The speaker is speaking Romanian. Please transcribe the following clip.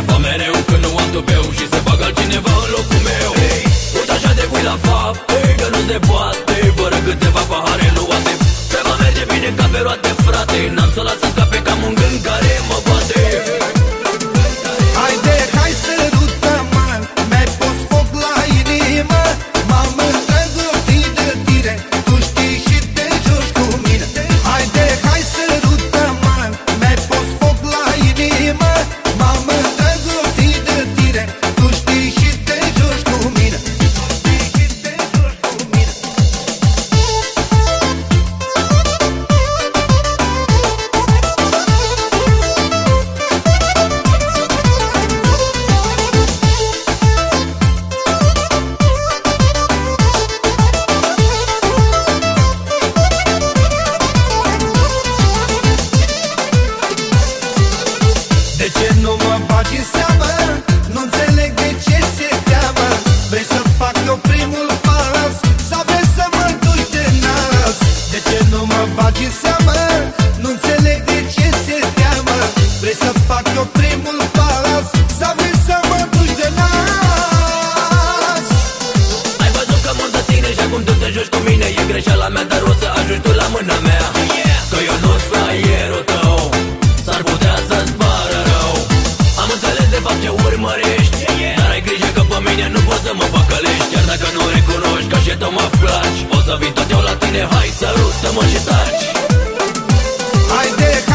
enerva mereu când nu am tupeu și se bagă altcineva în locul meu. Hey, uite așa de pui la fapte, că nu se poate fără câteva pahare luate. Treaba merge bine ca pe roate, frate, n-am să las să scape ca un gând care mă bate. Haide, hai sărută-mă, mi-ai pus foc la inimă. M-am îndrăgostit de tine, tu știi și te joci cu mine. Haide, hai sărută-mă, mi-ai pus foc la inimă. M-am îndrăgostit de tine, tu știi și te joci cu mine. De ce nu mă bagi în seamă? Nu înțeleg de ce ți-e teamă. Vrei să fac eu primul pas sau vrei să mă duci de nas? De ce nu mă bagi în seamă? Nu înțeleg de ce ți-e teamă. Vrei să fac eu primul pas sau vrei să mă duci de nas? Ai văzut că mor de tine și acum tu te joci cu mine. E greșeala mea, dar o să ajungi tu la mâna mea. Că eu nu-s fraierul tău, s-ar putea să-ți pară rău. Am înțeles de fapt ce urmărești, dar ai grijă că pe mine nu poți să mă păcălești. Chiar dacă nu recunoști că și tu mă placi, o să vin tot eu la tine, hai sărută-mă și taci. Haide,